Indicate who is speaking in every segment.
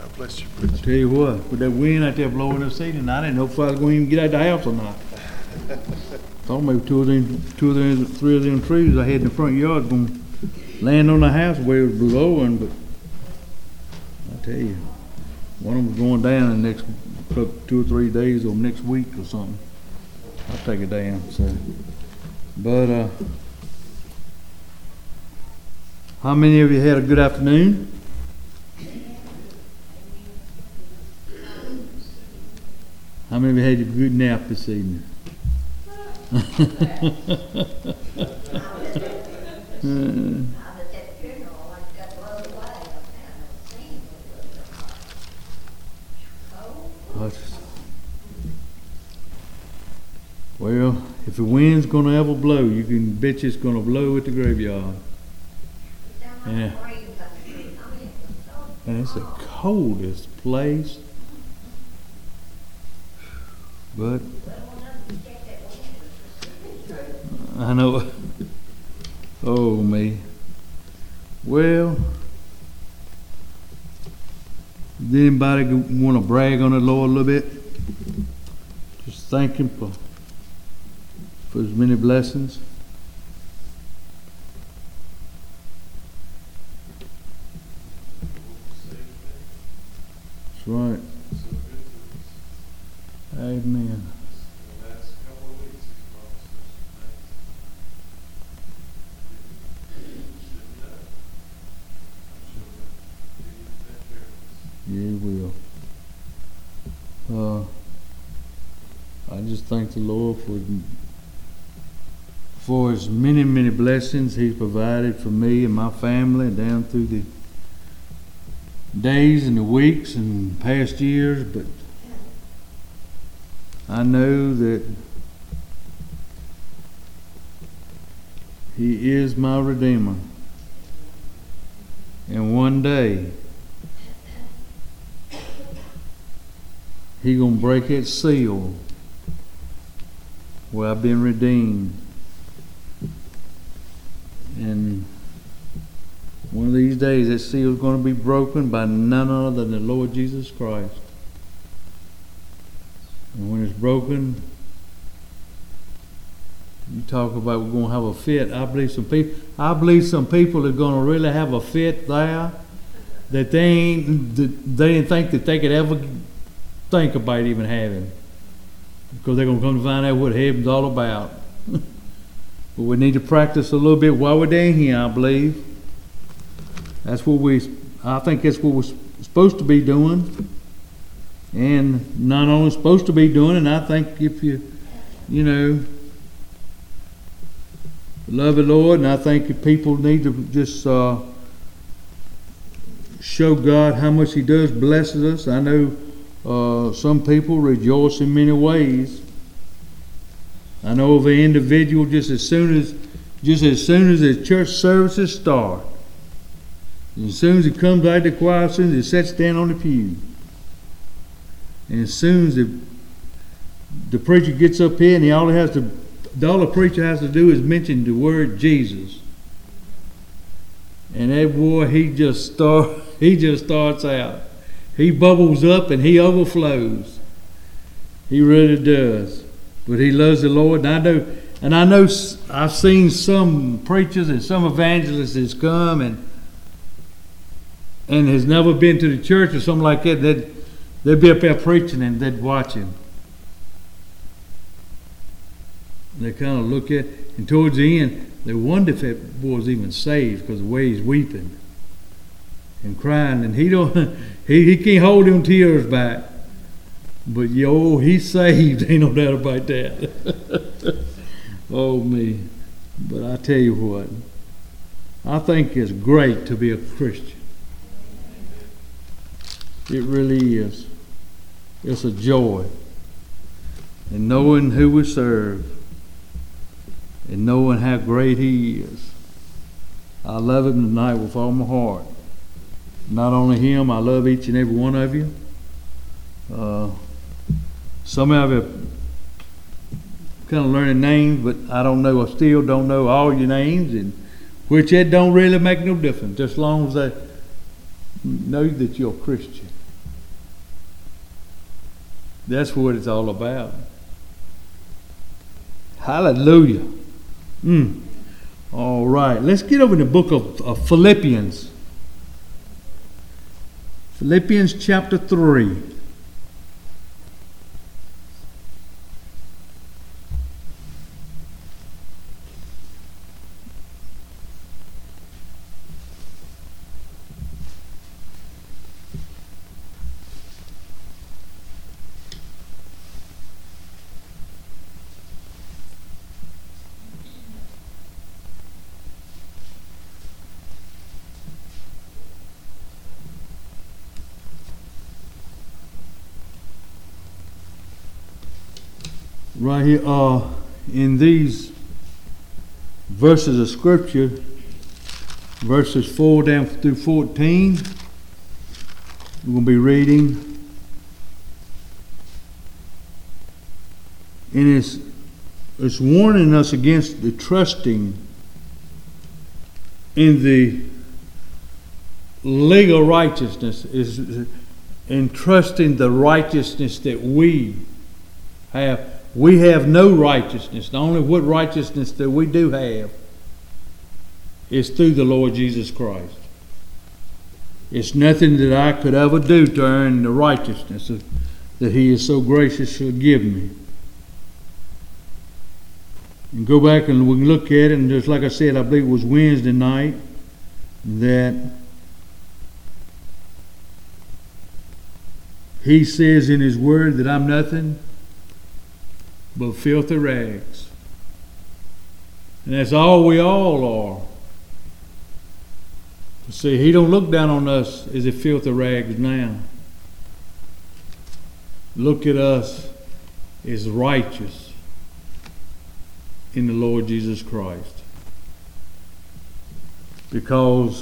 Speaker 1: God bless you,
Speaker 2: I
Speaker 1: preacher.
Speaker 2: tell you what, with that wind out there blowing this evening, I didn't know if I was going to even get out the house or not. Thought maybe three of them trees I had in the front yard going to land on the house where it was blowing, but I tell you, one of them was going down in the next 2 or 3 days or next week or something. I'll take it down. So, but how many of you had a good afternoon? How many of you had a good nap this evening? Well, if the wind's going to ever blow, you can bet you it's going to blow at the graveyard. Yeah. And it's the coldest place. But I know. Oh, me. Well, does anybody want to brag on the Lord a little bit? Just thank Him for His many blessings. That's right. Amen. Yeah, he will. I just thank the Lord for His many, many blessings He's provided for me and my family down through the days and the weeks and past years. But I know that He is my Redeemer. And one day, He's going to break that seal where I've been redeemed. And one of these days, that seal is going to be broken by none other than the Lord Jesus Christ. And when it's broken, you talk about we're going to have a fit. I believe some people are going to really have a fit there that they didn't think that they could ever think about even having, because they're going to come to find out what heaven's all about. But we need to practice a little bit while we're down here, I believe. I think that's what we're supposed to be doing. And not only supposed to be doing, and I think if you love the Lord, and I think if people need to just show God how much He does blesses us. I know some people rejoice in many ways. I know of an individual just as soon as the church services start, as soon as he comes out of the choir, as soon as he sits down on the pew, and as soon as the preacher gets up here, and all the preacher has to do is mention the word Jesus, and that boy he just starts out. He bubbles up and he overflows. He really does. But he loves the Lord, and I know I've seen some preachers and some evangelists that's come and has never been to the church or something like that. They'd be up there preaching and they'd watch him. They kind of look at, and towards the end, they wonder if that boy's even saved because of the way he's weeping and crying, and he can't hold them tears back. But he's saved, ain't no doubt about that. Oh me. But I tell you what, I think it's great to be a Christian. It really is. It's a joy. And knowing who we serve, and knowing how great He is. I love Him tonight with all my heart. Not only Him, I love each and every one of you. Some of you kind of learning names, but I still don't know all your names, and which it don't really make no difference, just as long as I know that you're a Christian. That's what it's all about. Hallelujah. All right. Let's get over in the book of Philippians. Philippians chapter 3. Right here, in these verses of Scripture, verses 4 down through 14, we're going to be reading. And it's warning us against the trusting in the legal righteousness, is in trusting the righteousness that we have. We have no righteousness. The only what righteousness that we do have is through the Lord Jesus Christ. It's nothing that I could ever do to earn the righteousness that He is so gracious to give me. And go back and we can look at it, and just like I said, I believe it was Wednesday night, that He says in His Word that I'm nothing but filthy rags. And that's all we all are. See, He don't look down on us as a filthy rags now. Look at us as righteous in the Lord Jesus Christ. Because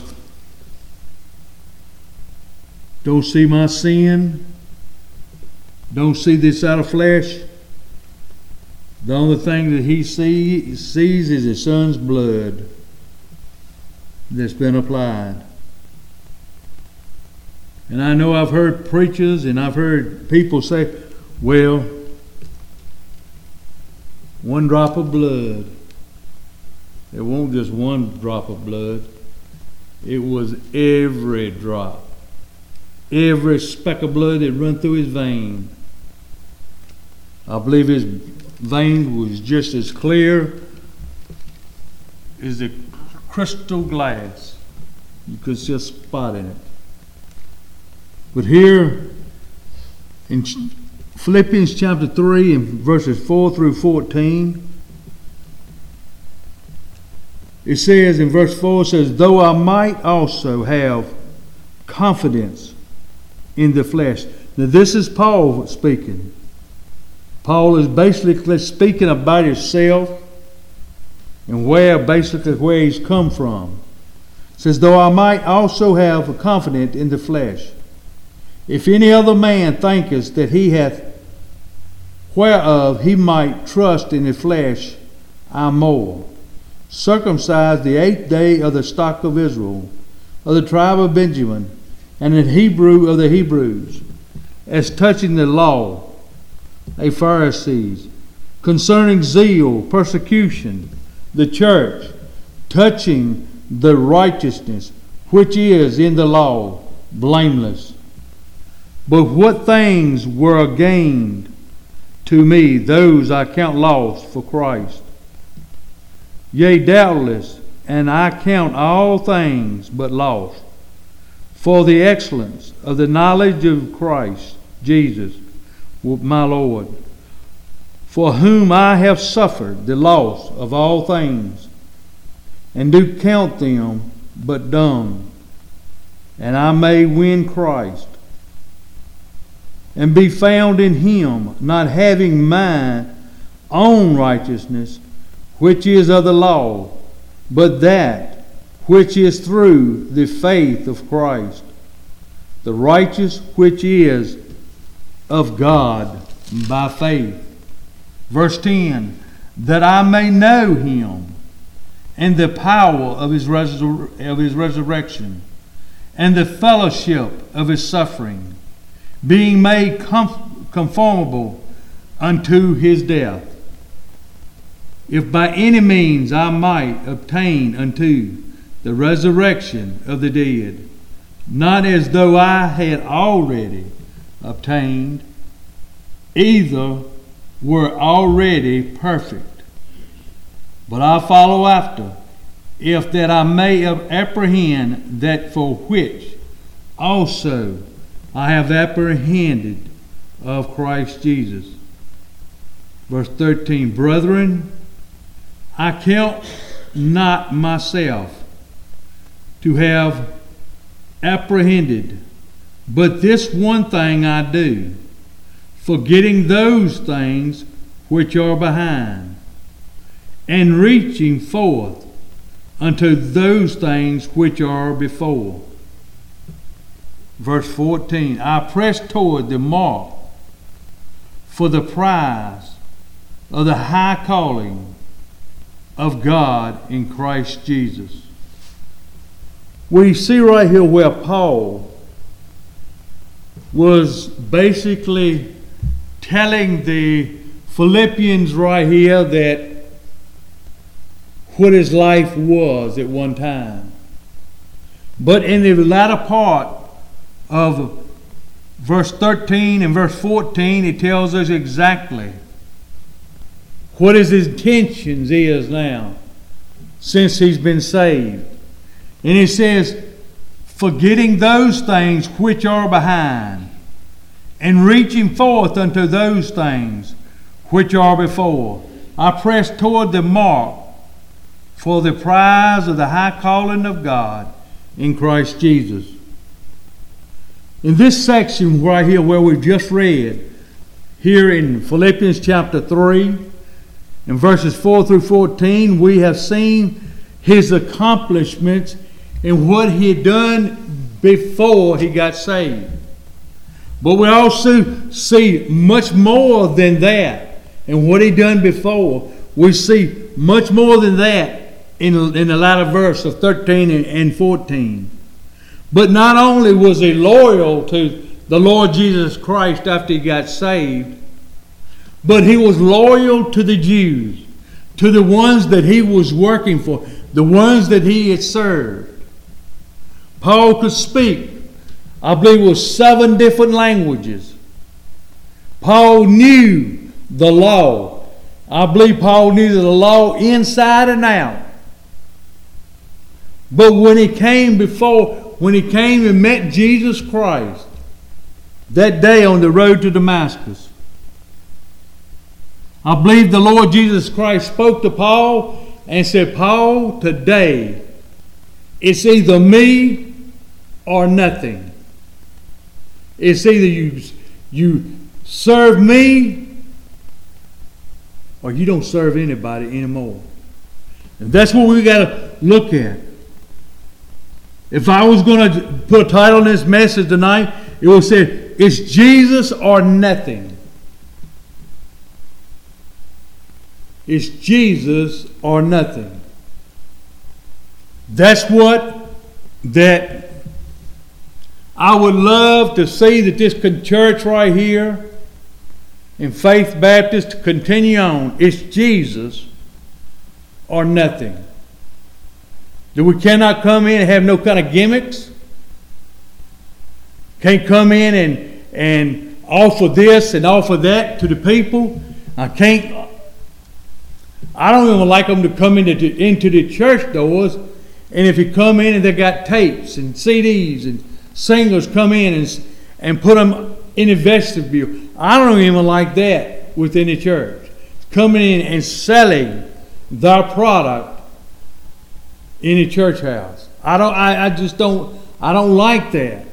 Speaker 2: don't see my sin, don't see this out of flesh. The only thing that He sees is His Son's blood that's been applied. And I know I've heard preachers and I've heard people say, well, one drop of blood. It won't just one drop of blood. It was every drop. Every speck of blood that run through His vein. I believe His vein was just as clear as the crystal glass. You could see a spot in it. But here in Philippians chapter 3 and verses 4 through 14, it says in verse 4, it says, though I might also have confidence in the flesh. Now this is Paul speaking. Paul is basically speaking about himself and where he's come from. It says, though I might also have a confidence in the flesh. If any other man thinketh that he hath whereof he might trust in the flesh, I more. Circumcised the 8th day of the stock of Israel, of the tribe of Benjamin, and an Hebrew of the Hebrews, as touching the law, a Pharisees, concerning zeal, persecution, the church, touching the righteousness which is in the law, blameless. But what things were gained to me, those I count lost for Christ. Yea, doubtless, and I count all things but lost, for the excellence of the knowledge of Christ Jesus, my Lord, for whom I have suffered the loss of all things, and do count them but dung, and I may win Christ, and be found in Him, not having mine own righteousness, which is of the law, but that which is through the faith of Christ, the righteous which is of God by faith. Verse 10, that I may know Him and the power of His resurrection and the fellowship of His suffering, being made conformable unto his death, if by any means I might obtain unto the resurrection of the dead, not as though I had already obtained, either were already perfect, but I follow after, if that I may apprehend that for which also I have apprehended of Christ Jesus. Verse 13, brethren, I count not myself to have apprehended, but this one thing I do, forgetting those things which are behind, and reaching forth unto those things which are before. Verse 14, I press toward the mark for the prize of the high calling of God in Christ Jesus. We see right here where Paul was basically telling the Philippians right here that what his life was at one time. But in the latter part of verse 13 and verse 14, it tells us exactly what his intentions is now since he's been saved. And he says, forgetting those things which are behind, and reaching forth unto those things which are before, I press toward the mark for the prize of the high calling of God in Christ Jesus. In this section right here where we've just read, here in Philippians chapter 3, in verses 4 through 14, we have seen his accomplishments and what he had done before he got saved. But we also see much more than that. And what he done before, we see much more than that in the latter verse of 13 and 14. But not only was he loyal to the Lord Jesus Christ after he got saved, but he was loyal to the Jews, to the ones that he was working for, the ones that he had served. Paul could speak, I believe it was 7 different languages. Paul knew the law. I believe Paul knew the law inside and out. But when he came and met Jesus Christ that day on the road to Damascus, I believe the Lord Jesus Christ spoke to Paul and said, Paul, today it's either me or nothing. It's either you serve me or you don't serve anybody anymore. And that's what we got to look at. If I was going to put a title on this message tonight, it would say, it's Jesus or nothing. It's Jesus or nothing. That's what that I would love to see, that this church right here in Faith Baptist continue on. It's Jesus or nothing. That we cannot come in and have no kind of gimmicks. Can't come in and offer this and offer that to the people. I don't even like them to come into the church doors, and if you come in and they got tapes and CDs and singers come in and put them in the vestibule. I don't even like that within the church. Coming in and selling their product in the church house. I don't like that.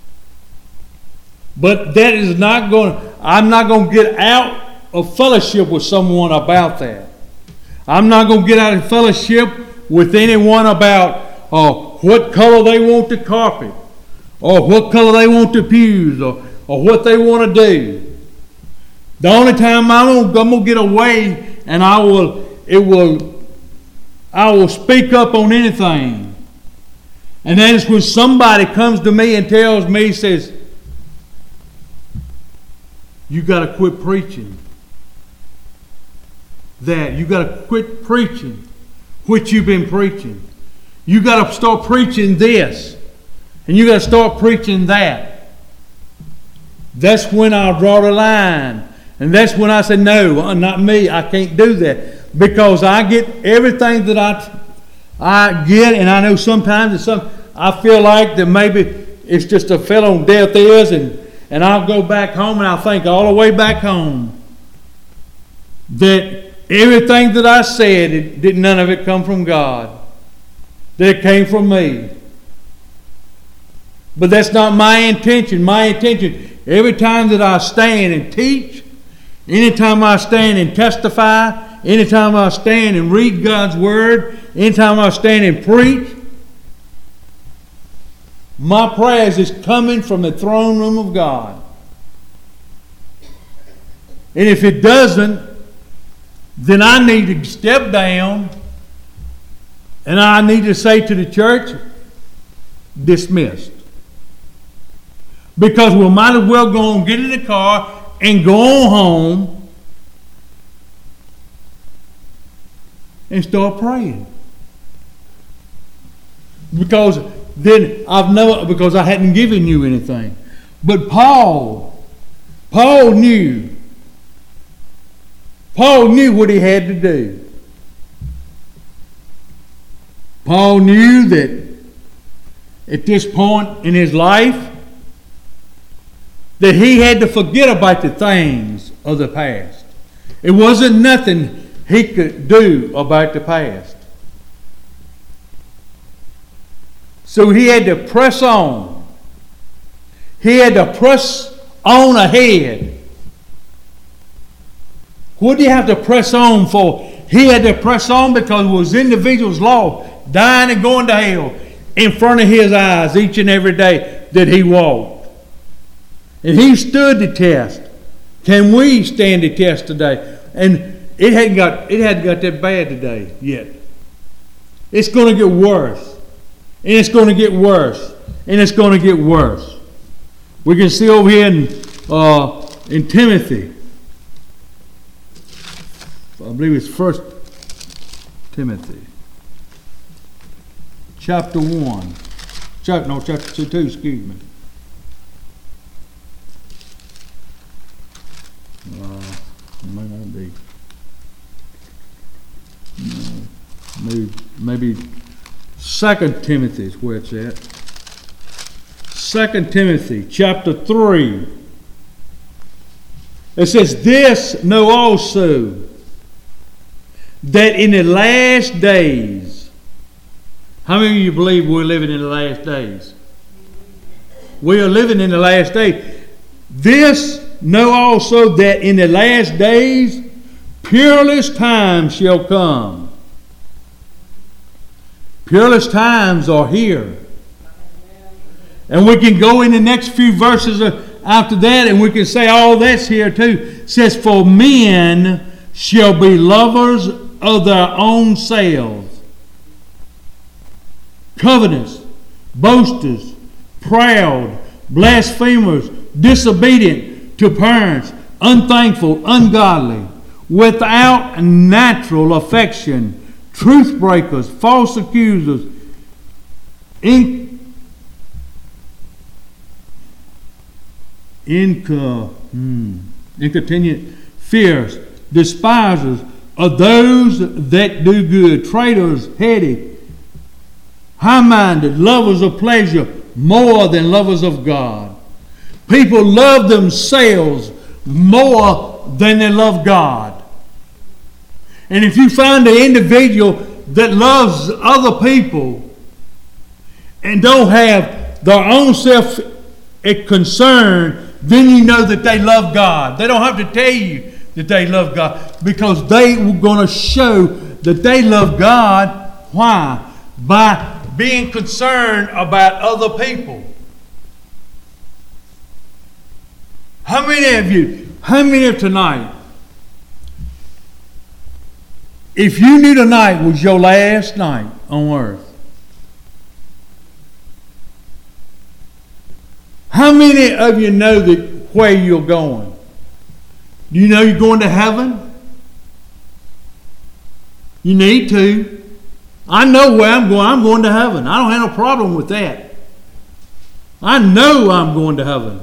Speaker 2: But that is I'm not going to get out of fellowship with someone about that. I'm not going to get out of fellowship with anyone about what color they want the carpet, or what color they want the pews, or what they want to do. The only time I'm going to get away and I will speak up on anything, and that is when somebody comes to me and tells me, says, You got to quit preaching that. You got to quit preaching what you've been preaching. You got to start preaching this. And you got to start preaching that. That's when I'll draw the line. And that's when I say, no, not me. I can't do that. Because I get everything that I get, and I know sometimes I feel like that maybe it's just a fell on deaf ears, and I'll go back home and I'll think all the way back home that everything that I said, none of it come from God. That it came from me. But that's not my intention. My intention, every time that I stand and teach, anytime I stand and testify, anytime I stand and read God's Word, anytime I stand and preach, my prayers is coming from the throne room of God. And if it doesn't, then I need to step down and I need to say to the church, dismissed. Because we might as well go and get in the car and go on home and start praying. Because then because I hadn't given you anything. But Paul knew what he had to do. Paul knew that at this point in his life that he had to forget about the things of the past. It wasn't nothing he could do about the past. So he had to press on. He had to press on ahead. What do you have to press on for? He had to press on because it was individuals lost, dying and going to hell in front of his eyes each and every day that he walked. And he stood the test. Can we stand the test today? And it hadn't got that bad today yet. It's going to get worse. And it's going to get worse. And it's going to get worse. We can see over here in Timothy. I believe it's 1 Timothy. Chapter 1. Chapter 2, excuse me. Might not be. No, maybe 2 Timothy is where it's at. 2 Timothy chapter 3. It says, "This know also, that in the last days," how many of you believe we're living in the last days? We are living in the last days. "This know also, that in the last days peerless times shall come." Peerless times are here. And we can go in the next few verses after that and we can say all that's here too. It says, "For men shall be lovers of their own selves, covetous, boasters, proud, blasphemers, disobedient to parents, unthankful, ungodly, without natural affection, truth breakers, false accusers, incontinent, fierce, despisers of those that do good, traitors, heady, high-minded, lovers of pleasure more than lovers of God." People love themselves more than they love God. And if you find an individual that loves other people and don't have their own self concern, then you know that they love God. They don't have to tell you that they love God, because they were going to show that they love God. Why? By being concerned about other people. How many of tonight, if you knew tonight was your last night on earth, how many of you know that where you're going? Do you know you're going to heaven? You need to. I know where I'm going. I'm going to heaven. I don't have no problem with that. I know I'm going to heaven.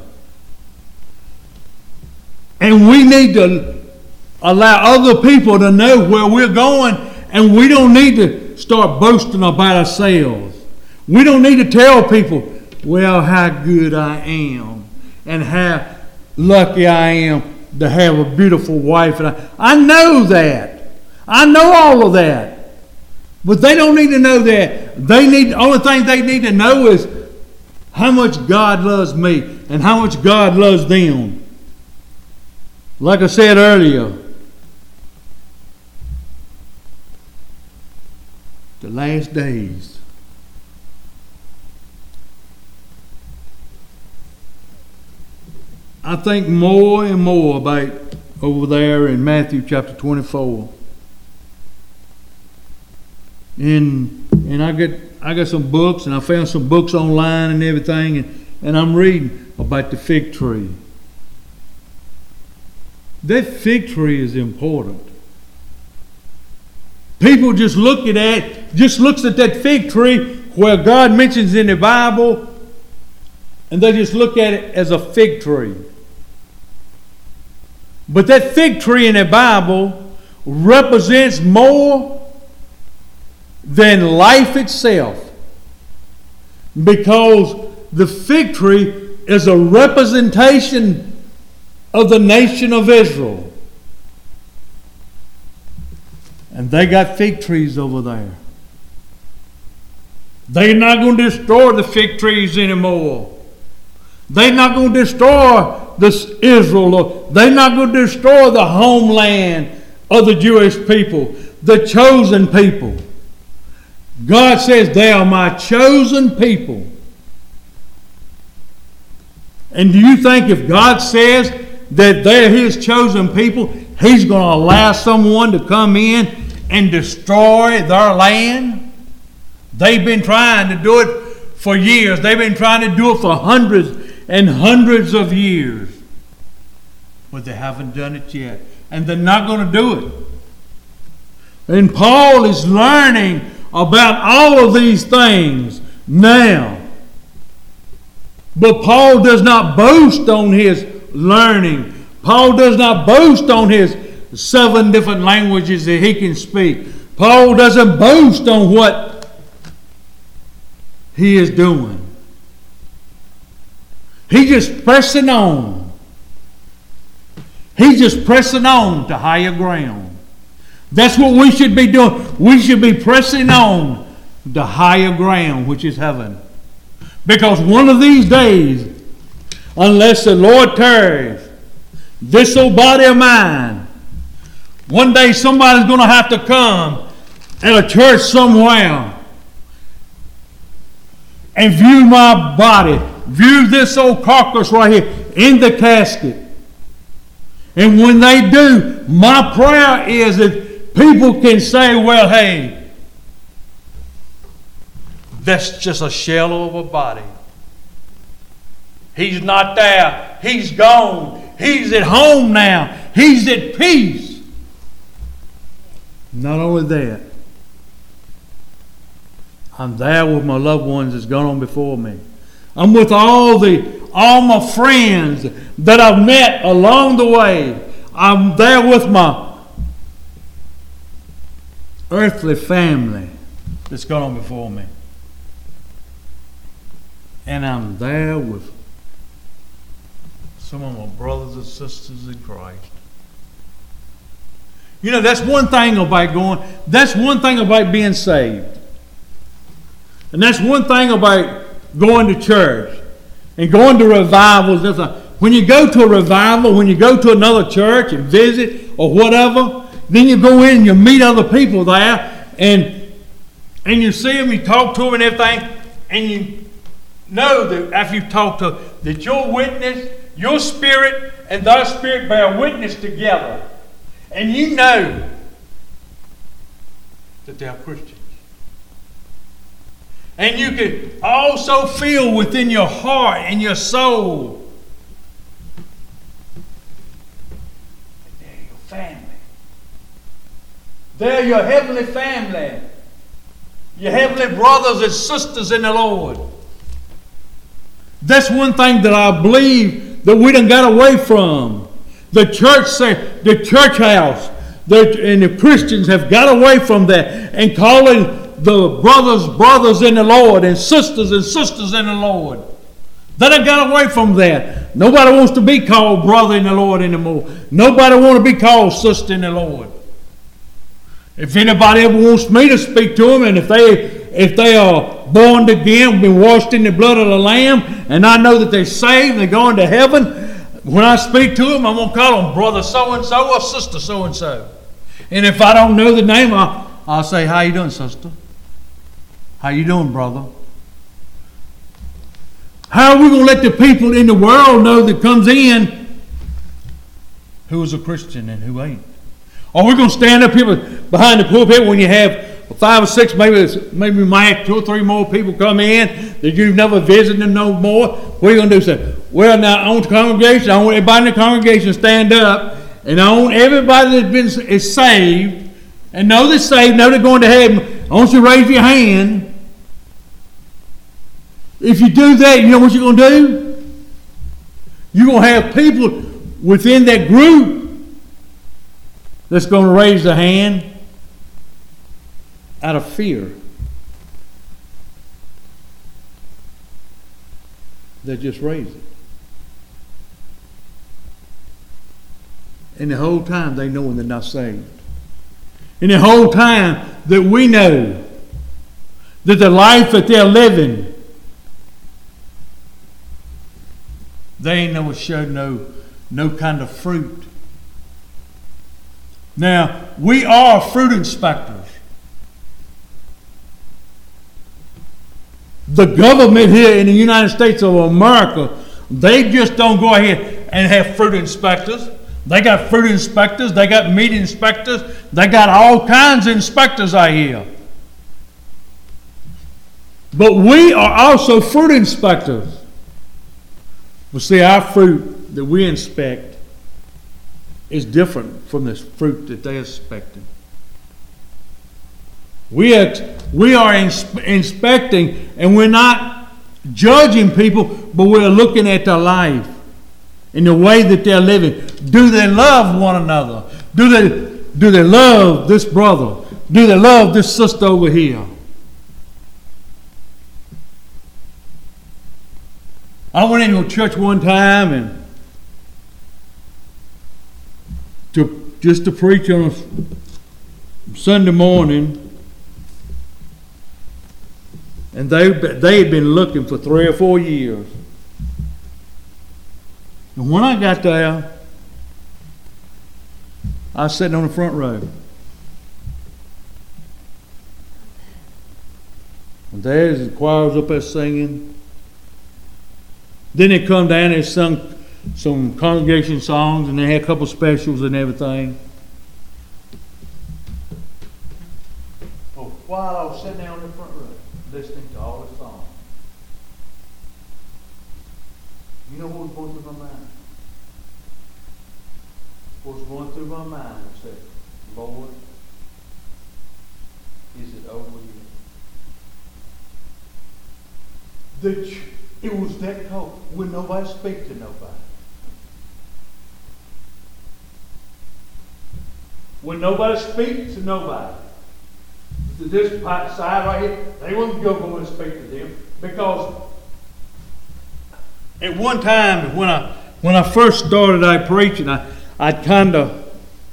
Speaker 2: And we need to allow other people to know where we're going, and we don't need to start boasting about ourselves. We don't need to tell people, well, how good I am and how lucky I am to have a beautiful wife. And I know that. I know all of that. But they don't need to know that. The only thing they need to know is how much God loves me and how much God loves them. Like I said earlier, the last days. I think more and more about over there in Matthew chapter 24. And I got some books, and I found some books online and everything, and I'm reading about the fig tree. That fig tree is important. People just looks at that fig tree where God mentions in the Bible, and they just look at it as a fig tree. But that fig tree in the Bible represents more than life itself, because the fig tree is a representation of the nation of Israel. And they got fig trees over there. They're not going to destroy the fig trees anymore. They're not going to destroy this Israel. They're not going to destroy the homeland of the Jewish people, the chosen people. God says they are my chosen people. And do you think if God says that they're His chosen people, He's going to allow someone to come in and destroy their land? They've been trying to do it for years. They've been trying to do it for hundreds and hundreds of years. But they haven't done it yet. And they're not going to do it. And Paul is learning about all of these things now. But Paul does not boast on his learning. Paul does not boast on his 7 different languages that he can speak. Paul doesn't boast on what he is doing. He's just pressing on. He's just pressing on to higher ground. That's what we should be doing. We should be pressing on to higher ground, which is heaven. Because one of these days, unless the Lord tarries, this old body of mine, one day somebody's going to have to come at a church somewhere and view my body, view this old carcass right here in the casket. And when they do, my prayer is that people can say, well, hey, that's just a shell of a body. He's not there. He's gone. He's at home now. He's at peace. Not only that, I'm there with my loved ones that's gone on before me. I'm with all my friends that I've met along the way. I'm there with my earthly family that's gone on before me. And I'm there with some of my brothers and sisters in Christ. You know, that's one thing about being saved. And that's one thing about going to church and going to revivals. When you go to a revival, when you go to another church and visit or whatever, then you go in and you meet other people there and you see them, you talk to them and everything, and you know that after you've talked to them, that your witness, your spirit and their spirit bear witness together. And you know that they are Christians. And you can also feel within your heart and your soul They're your heavenly family. Your heavenly brothers and sisters in the Lord. That's one thing that I believe that we done got away from. The church house, and the Christians have got away from that and calling the brothers in the Lord and sisters in the Lord. They done got away from that. Nobody wants to be called brother in the Lord anymore. Nobody wants to be called sister in the Lord. If anybody ever wants me to speak to them, and if they are born again, been washed in the blood of the Lamb, and I know that they're saved, they're going to heaven, when I speak to them, I'm going to call them brother so-and-so or sister so-and-so. And if I don't know the name, I'll say, how you doing, sister? How you doing, brother? How are we going to let the people in the world know that comes in who is a Christian and who ain't? Are we going to stand up here behind the pulpit when you have 5 or 6, maybe we might have 2 or 3 more people come in that you've never visited them no more? What are you going to do? Say, well, now I want the congregation, I want everybody in the congregation to stand up, and I want everybody that is saved, and know they're saved, know they're going to heaven. I want you to raise your hand. If you do that, you know what you're going to do? You're going to have people within that group that's going to raise their hand out of fear. They just raise it. And the whole time they know they're not saved. And the whole time that we know that the life that they're living, they ain't never showed no kind of fruit. Now, we are fruit inspectors. The government here in the United States of America, they just don't go ahead and have fruit inspectors. They got fruit inspectors, they got meat inspectors, they got all kinds of inspectors out here. But we are also fruit inspectors. Well, see, our fruit that we inspect is different from this fruit that they're expecting. We are inspecting, and we're not judging people, but we're looking at their life and the way that they're living. Do they love one another? Do they love this brother? Do they love this sister over here? I went into a church one time and just to preach on a Sunday morning, and they had been looking for 3 or 4 years. And when I got there, I was sitting on the front row. And there's the choirs up there singing. Then they come down and sung some congregation songs, and they had a couple specials and everything. Well, while I was sitting down in the front row, listening to all the songs, you know what was going through my mind? What was going through my mind was that, Lord, is it over yet? It was that cold when nobody speak to nobody. When nobody speaks to nobody. This side right here, they wouldn't go and speak to them, because at one time when I first started out preaching, I kind of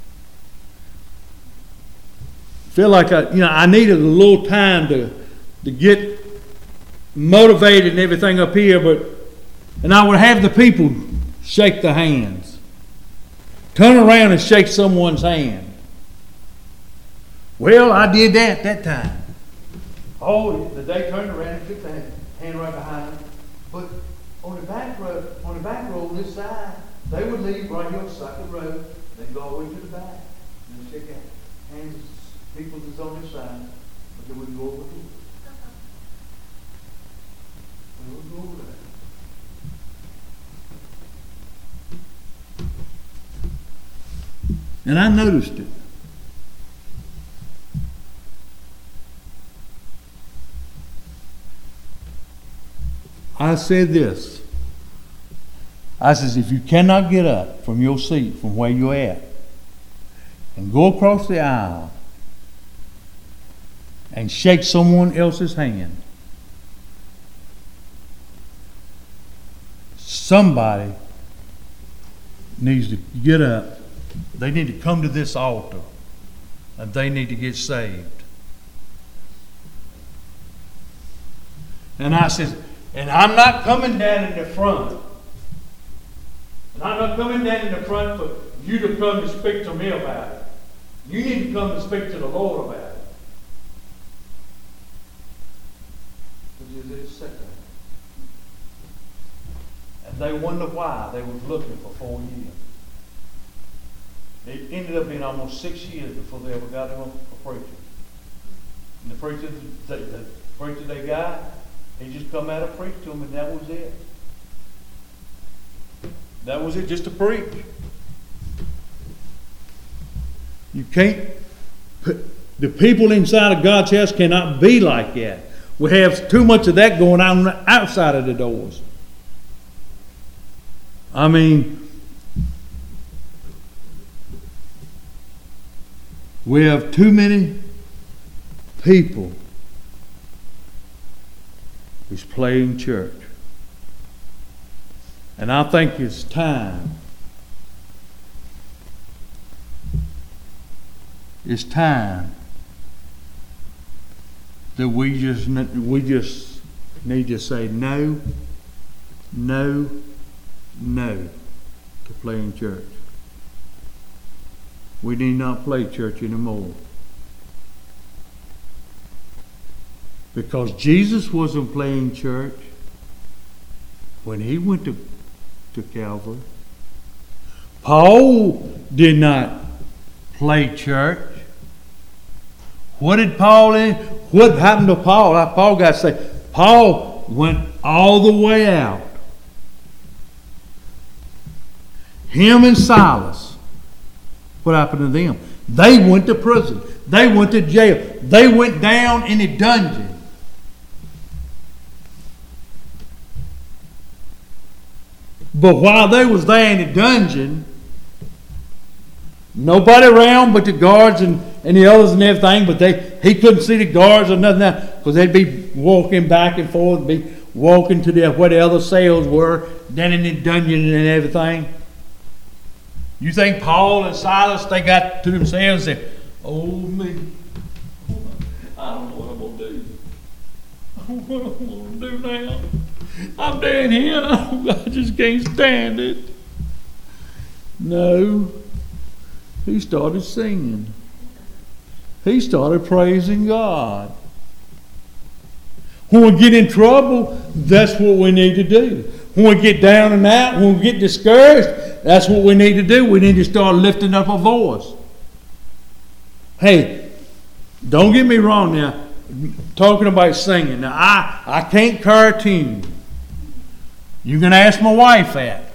Speaker 2: feel like I needed a little time to get motivated and everything up here, and I would have the people shake their hands. Turn around and shake someone's hand. Well, I did that time. Oh, they turned around and took their hand right behind them. But on the back row on this side, they would leave right here on the side of the road, then go all the way to the back and shake hands with people that's on this side, but they wouldn't go over here. They wouldn't go over there. And I noticed it. I said this. I says, if you cannot get up from your seat, from where you're at, and go across the aisle and shake someone else's hand, somebody needs to get up. They need to come to this altar, and they need to get saved. And I says, and I'm not coming down in the front. And I'm not coming down in the front for you to come and speak to me about it. You need to come and speak to the Lord about it. And they wonder why they was looking for 4 years. It ended up being almost 6 years before they ever got to a preacher. And the preacher they got, he just come out and preached to them, and that was it. That was it, just to preach. You can't, the people inside of God's house cannot be like that. We have too much of that going on outside of the doors. I mean, we have too many people who's playing church. And I think it's time. It's time that we just need to say no, no, no to playing church. We need not play church anymore. Because Jesus wasn't playing church when he went to Calvary. Paul did not play church. What happened to Paul? Paul got saved. Paul went all the way out. Him and Silas. What happened to them? They went to prison. They went to jail. They went down in a dungeon. But while they was there in the dungeon, nobody around but the guards and the others and everything, but he couldn't see the guards or nothing else, because they'd be walking back and forth, be walking to where the other cells were, down in the dungeon and everything. You think Paul and Silas, they got to themselves and said, oh me, I don't know what I'm going to do. I don't know what I'm going to do now. I'm down here. I just can't stand it. No. He started singing. He started praising God. When we get in trouble, that's what we need to do. When we get down and out, when we get discouraged, that's what we need to do. We need to start lifting up our voice. Hey, don't get me wrong now. Talking about singing. Now, I can't carry a tune. You can ask my wife that.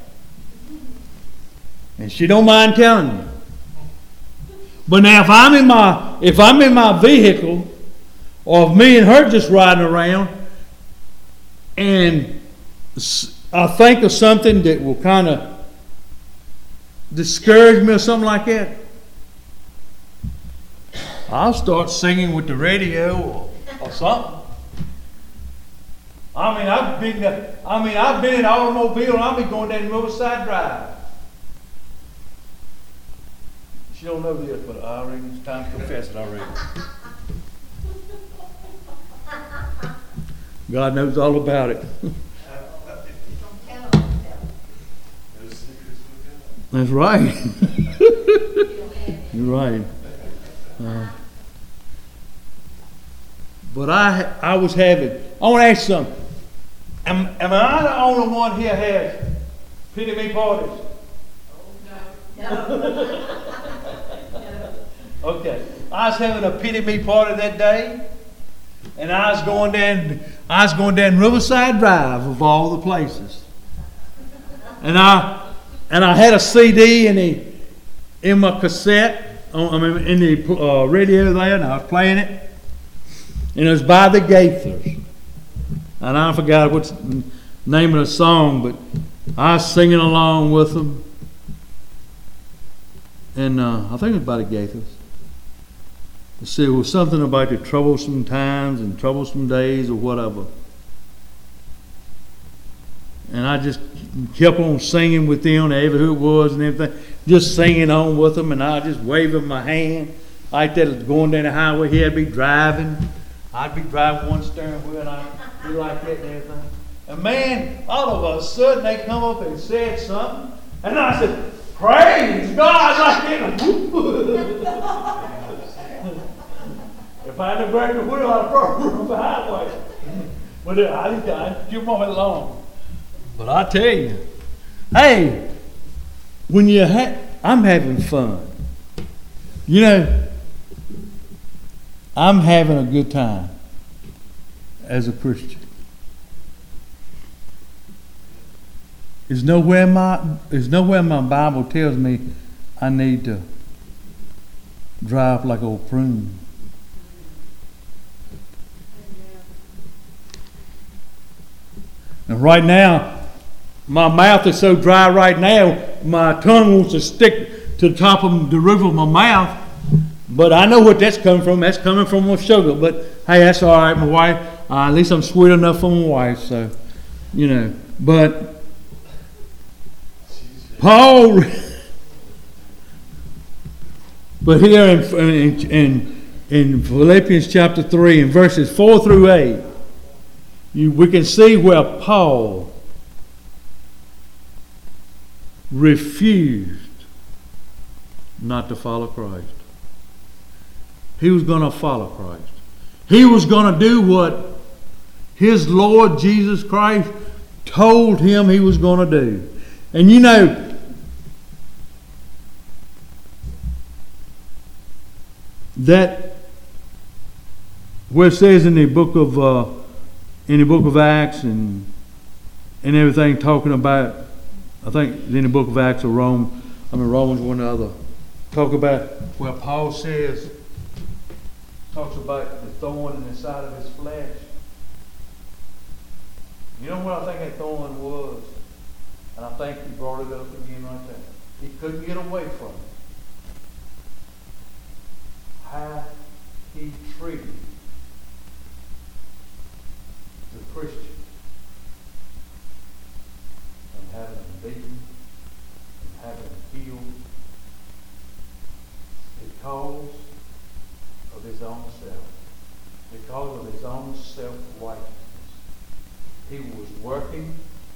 Speaker 2: And she don't mind telling you. But now if I'm in my vehicle, or if me and her just riding around, and I think of something that will kind of discourage me or something like that, I'll start singing with the radio or something. I've been in an automobile and I'll be going down Riverside Drive. She don't know this, but it's time to confess it already. God knows all about it. That's right. You're right. But I want to ask you something. Am I the only one here has pity me parties? No. Okay. I was having a pity me party that day, and I was going down Riverside Drive of all the places. And I had a CD in my cassette, in the radio there, and I was playing it. And it was by the Gaithers. And I forgot what name of the song, but I was singing along with them. And I think it was by the Gaithers. It said it was something about the troublesome times and troublesome days or whatever. And I just kept on singing with them, who it was and everything. Just singing on with them, and I just waving my hand. Like that, going down the highway, he'd be driving. I'd be driving one steering wheel, and I'd be like that and everything. And man, all of a sudden, they come up and said something. And I said, praise God, like that. If I hadn't break the wheel, I'd probably run the highway. But I'd give them all along. But I tell you, hey, when I'm having fun. You know, I'm having a good time as a Christian. There's nowhere my Bible tells me I need to drive like old prune. And right now, my mouth is so dry right now, my tongue wants to stick to the top of the roof of my mouth. But I know what that's coming from. That's coming from my sugar. But hey, that's all right. My wife, at least I'm sweet enough for my wife. So, you know. But Paul, but here in Philippians chapter 3, in verses 4 through 8, we can see where Paul refused not to follow Christ. He was going to follow Christ. He was going to do what his Lord Jesus Christ told him he was going to do. And you know, that where it says in the book of Acts and everything, talking about, I think in the book of Acts or Romans one or other, talk about where Paul talks about the thorn in the side of his flesh. You know what I think that thorn was? And I think he brought it up again right there. He couldn't get away from it. How he treated the Christian and having them beaten and having them killed because of his own self, because of his own self-righteousness. He was working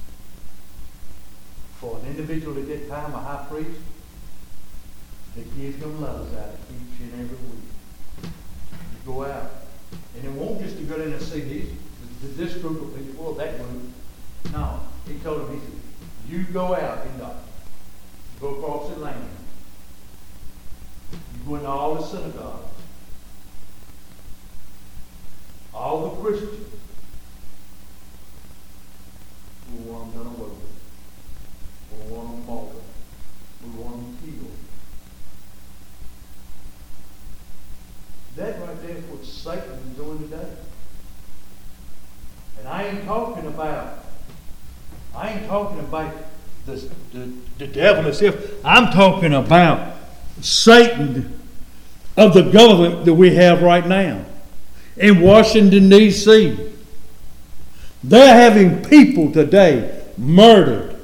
Speaker 2: for an individual at that time, a high priest, that gives them loves out each and every week. You go out, and it won't just to go in and see this group of people or that group. No, he told them, he said, you go out and go across the land. You go into all the synagogues, all the Christians who want them done away with, who want them martyred, who want them killed. That right there is what Satan is doing today. And I ain't talking about the devil himself. I'm talking about Satan of the government that we have right now in Washington, D.C. They're having people today murdered.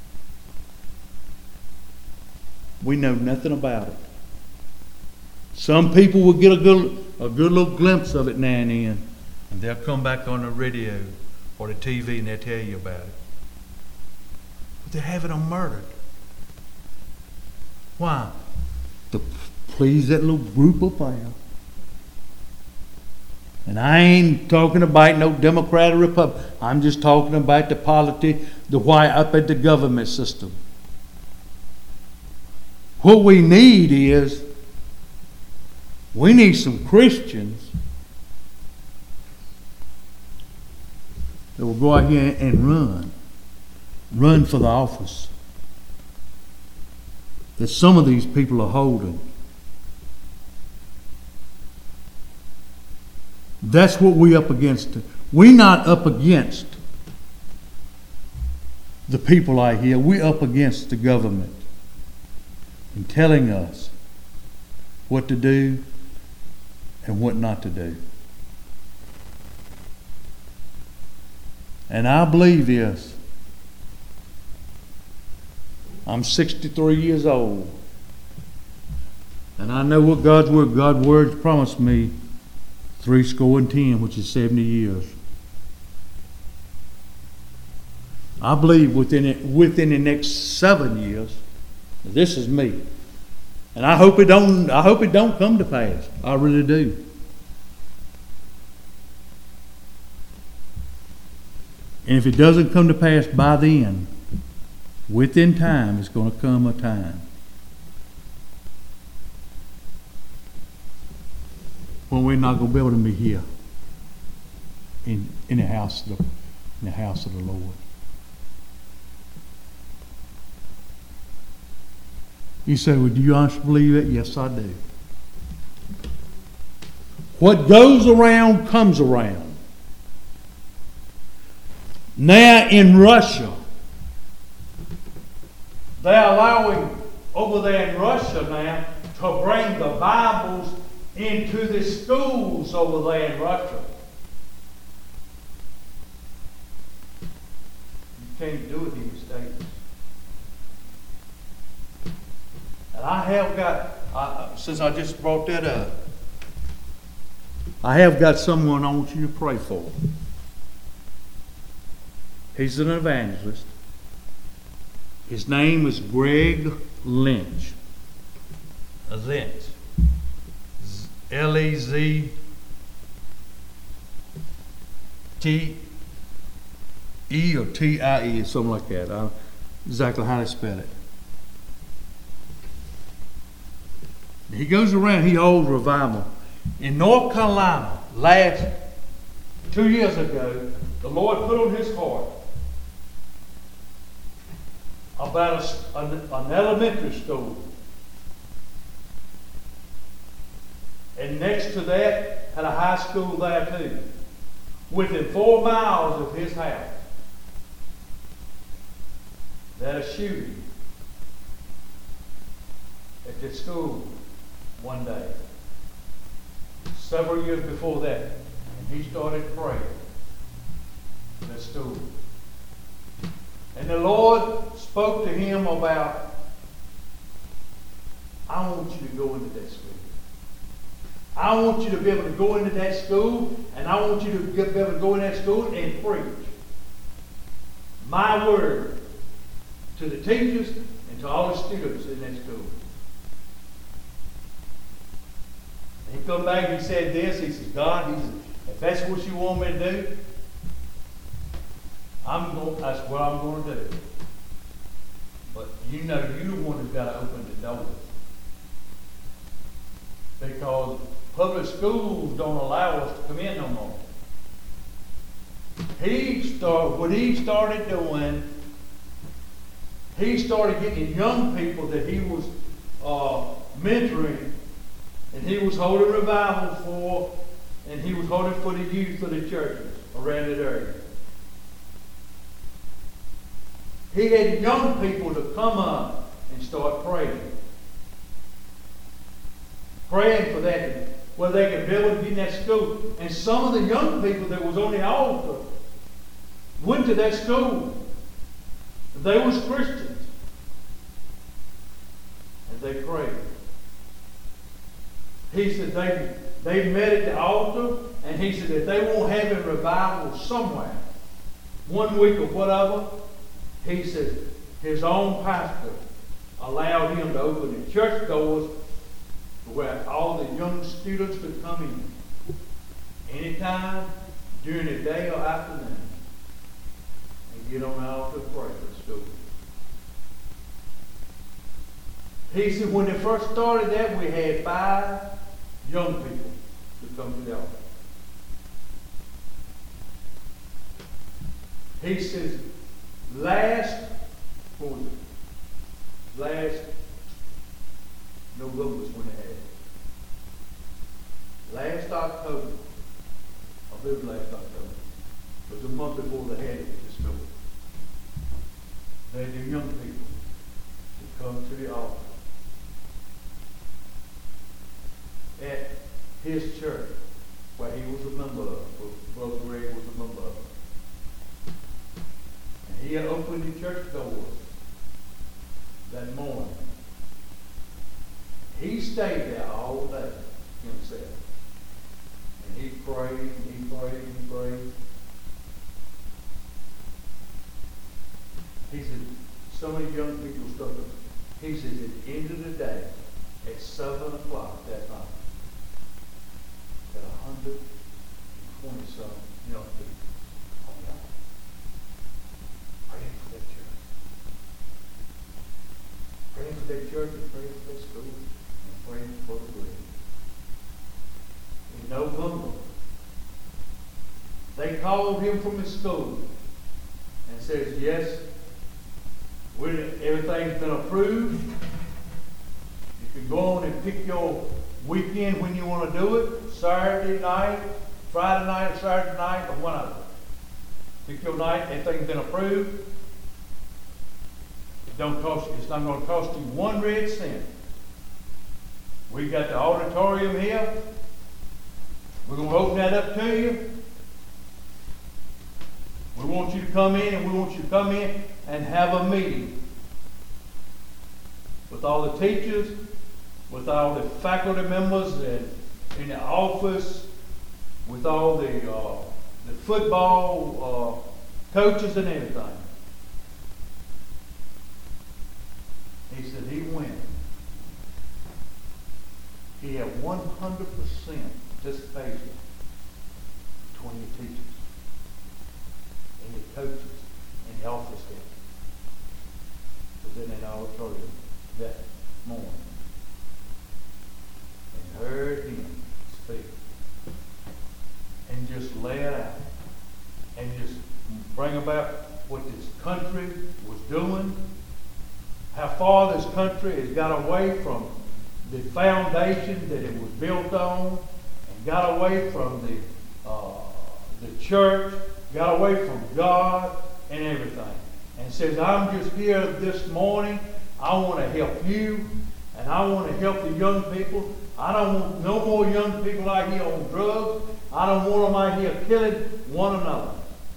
Speaker 2: We know nothing about it. Some people will get a good little glimpse of it now and then, and they'll come back on the radio or the TV and they'll tell you about it. But they're having them murdered. Why? To please that little group of people. And I ain't talking about no Democrat or Republican. I'm just talking about the politics, the why up at the government system. What we need some Christians that will go out here and run for the office that some of these people are holding. That's what we up against. We're not up against the people out here, we're up against the government and telling us what to do and what not to do. And I believe this. I'm 63 years old. And I know what God's word promised me 70, which is 70 years. I believe within the next 7 years, this is me. And I hope it don't come to pass. I really do. And if it doesn't come to pass by then, within time, it's going to come a time when we're not going to be able to be here in the house of the Lord. You say, well, do you honestly believe it? Yes, I do. What goes around comes around. Now in Russia, they're allowing over there in Russia now to bring the Bibles into the schools over there in Russia. You can't do it in the States. And I have got, since I just brought that up, I have got someone I want you to pray for. He's an evangelist. His name is Greg Lynch. Lynch. Lezte, or Tie, something like that. I don't know exactly how to spell it. He goes around, he holds revival. In North Carolina, last 2 years ago, the Lord put on his heart about an elementary school. And next to that, had a high school there too. Within 4 miles of his house, they had a shooting at this school one day. Several years before that, and he started praying for that school. And the Lord spoke to him about, I want you to go into that school. I want you to be able to go into that school, and I want you to be able to go in that school and preach my word to the teachers and to all the students in that school. And he come back and he said this, he says, God, he says, if that's what you want me to do, that's what I'm going to do. But you know, you're the one who's got to open the door. Because public schools don't allow us to come in no more. What he started doing, he started getting young people that he was mentoring, and he was holding revival for, and he was holding for the youth of the churches around that area. He had young people to come up and start praying. Praying for that, where they could be able to get in that school. And some of the young people that was on the altar went to that school. They was Christians. And they prayed. He said they met at the altar, and he said that they won't have a revival somewhere, 1 week or whatever, he said his own pastor allowed him to open the church doors where all the young students could come in anytime during the day or afternoon and get on the altar to pray for the school. He said when they first started that, we had 5 young people to come to the altar. He says last November was when they had it. Last October, I believe last October, was the month before they had it at the school. led the young people to come to the altar. At his church, where he was a member of, where Brother Greg was a member of. And he had opened the church doors that morning. He stayed there all day himself. And he prayed, and he prayed, and he prayed. He said, so many young people started. He said, at the end of the day, at 7 o'clock that night, that 120-some young people on the altar, praying for their church. Praying for their church and praying for their school and praying for the Greg. In November, they called him from his school and says, yes, everything's been approved. You can go on and pick your weekend when you want to do it. Saturday night, Friday night, or Saturday night, or one of them. Pick your night. Everything's been approved. It's not going to cost you 1 red cent. We got the auditorium here. We're going to open that up to you. We want you to come in, and we want you to come in and have a meeting with all the teachers, with all the faculty members and in the office, with all the football coaches and everything. He said he went. He had 100% participation between the teachers and the coaches and the office staff. Was in that auditorium that morning and heard him speak and just lay it out and just bring about what this country was doing, how far this country has got away from the foundation that it was built on, and got away from the church, got away from God and everything. And says, I'm just here this morning. I want to help you, and I want to help the young people. I don't want no more young people out here on drugs. I don't want them out here killing one another.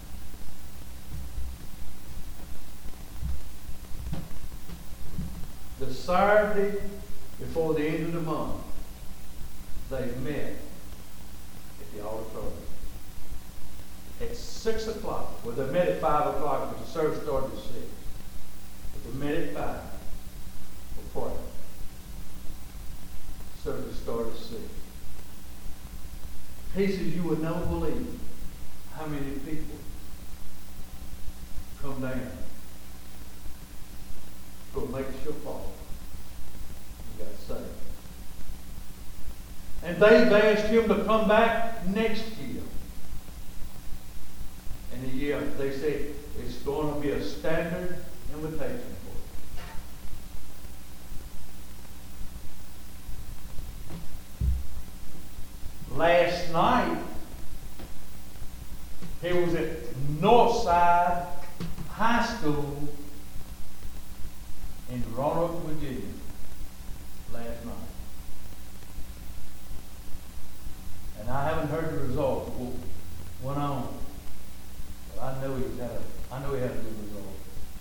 Speaker 2: The Saturday before the end of the month, they met at the auditorium. At 6 o'clock, well, they met at 5 o'clock, but the service started at 6. But they met at 5 for prayer. Service started at 6. He says, you would not believe how many people come down to a Lakeshore Park and got saved. And they've asked him to come back next year. And the year, they say it's going to be a standard invitation for it. Last night, he was at Northside High School in Roanoke, Virginia, last night. And I haven't heard the results of what went on. But I know he had a good result.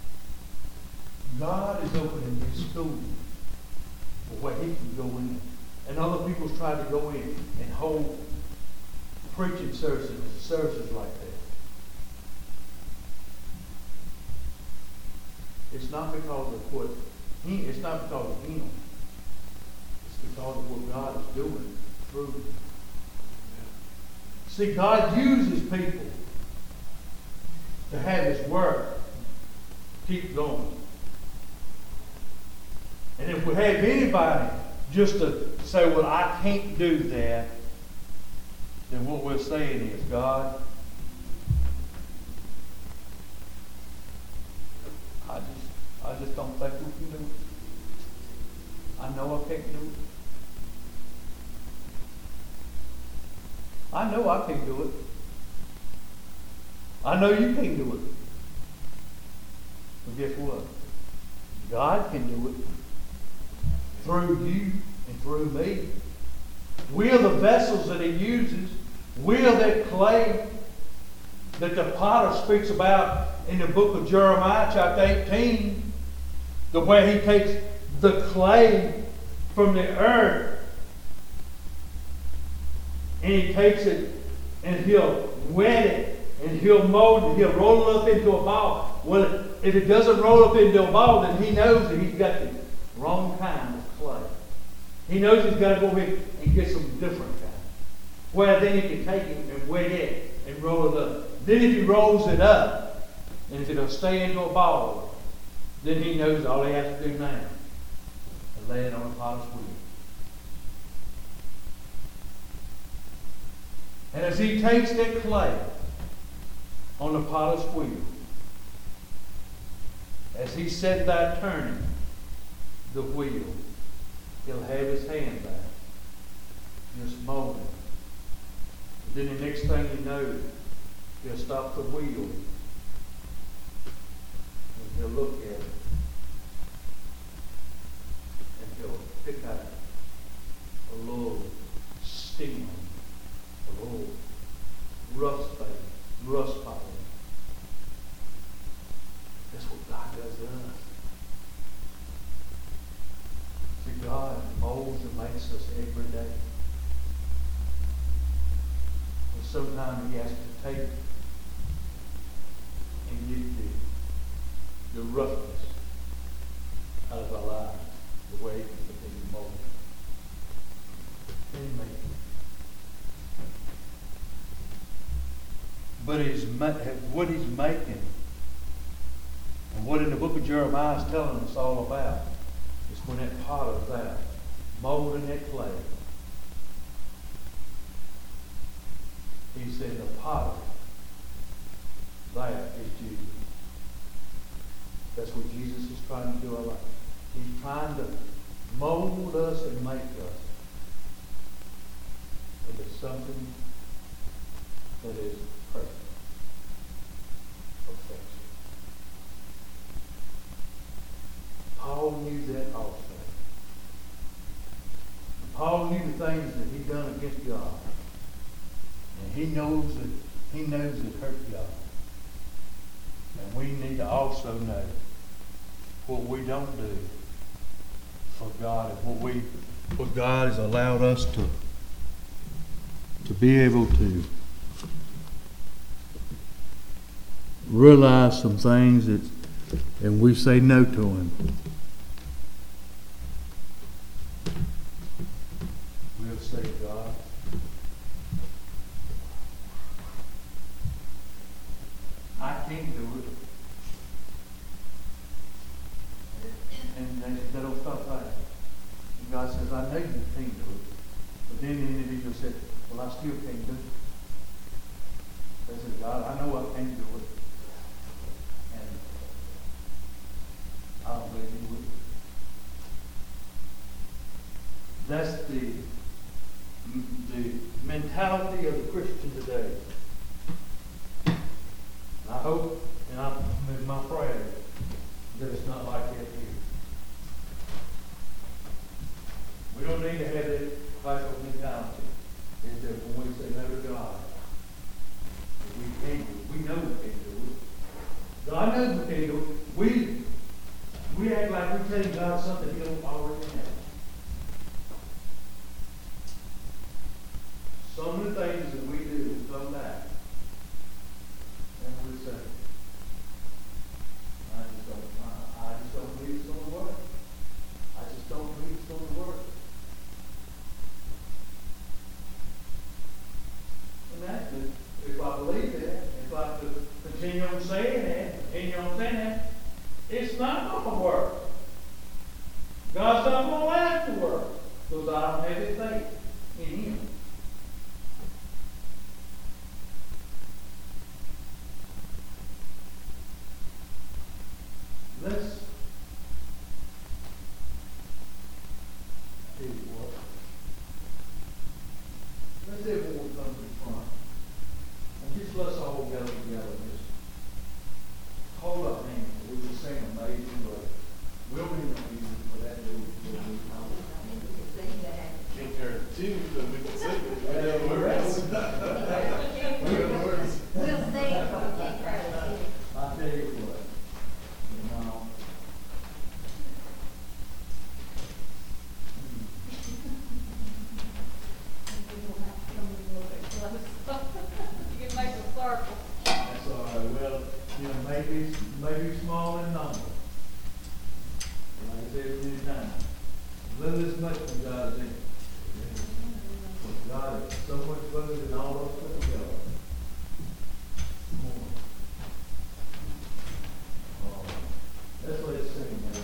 Speaker 2: God is opening his school for where he can go in. And other people's tried to go in and hold preaching services like that. It's not because of it's not because of him. It's because of what God is doing through him. See, God uses people to have his work keep going. And if we have anybody just to say, well, I can't do that, then what we're saying is, God, I just don't think we can do it. I know I can't do it. I know I can't do it. I know you can't do it. But guess what? God can do it through you and through me. We are the vessels that He uses. We are that clay that the potter speaks about in the book of Jeremiah chapter 18, the way he takes the clay from the earth and he takes it and he'll wet it and he'll mold it, he'll roll it up into a ball. Well, if it doesn't roll up into a ball, then he knows that he's got the wrong kind of clay. He knows he's got to go ahead and get some different kind. Well, then he can take it and wet it and roll it up. Then if he rolls it up, and if it'll stay into a ball, then he knows all he has to do now is lay it on the potter's wheel. And as he takes that clay on the potter's wheel, as he sits there turning the wheel, he'll have his hand back, just molding. Then the next thing you know, he'll stop the wheel and he'll look at it and he'll pick out a little stem, a little rust spot. That's what God does to us. See, God molds and makes us every day. And sometimes He has to take and get the roughness out of our lives, the way it can be molded. Amen. But what He's making, and what in the book of Jeremiah is telling us all about, is when that potter's there, molding that clay. He said, the potter, that is Jesus. That's what Jesus is trying to do our life. He's trying to mold us and make us into something that is perfect. Perfection. Paul knew that also. Paul knew the things that he'd done against God. And he knows it hurt God. And we need to also know what we don't do for God and what God has allowed us to be able to realize some things and we say no to Him. We'll say, God, I can't do it. And they don't stop there. And God says, I know you can't do it. But then the individual said, well, I still can't do it. They said, God, I know I can't do it. And I don't believe you would. That's the mentality of the Christian today. And I hope, and it's my prayer, that it's not like that here. We don't need to have that type of mentality. Is that when we say no to God, we can't do it. We know we can't do it. God knows we can't do it. We act like we're telling God something He don't already have. Some of the things that we do is come back and we say, I just don't believe it's going to work. I just don't believe it's going to work. And that's it. If I believe that, if I continue on saying that, it's not going to work. God's not going to allow it to work because I don't have any faith in Him. Let's do what? Let's everyone come to the front. And just let's all go together. Just hold up hands. We'll just sing Little as much from God is in it. God is so much better than all of us put together. That's what it's saying, man.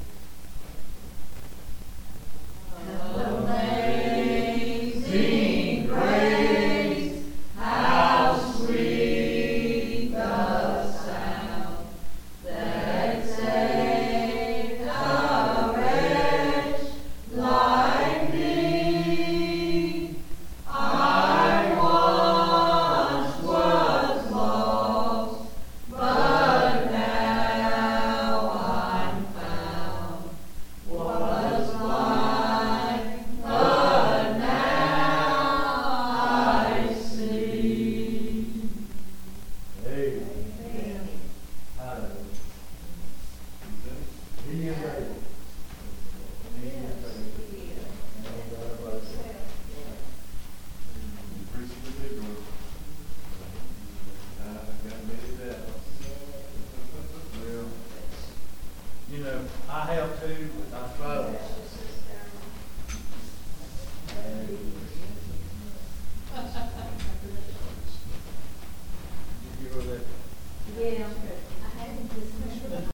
Speaker 1: Amazing grace, how sweet the sound that saved a wretch like me. I once was lost, but now I'm found. Was blind, but now I see.
Speaker 2: Amen. Hallelujah. He is able. He is able. And God bless you.
Speaker 3: Preaching the big one. I got many that.
Speaker 2: Well, you know, I have too, but I struggle. Did you hear that?
Speaker 1: Yeah, I'm good.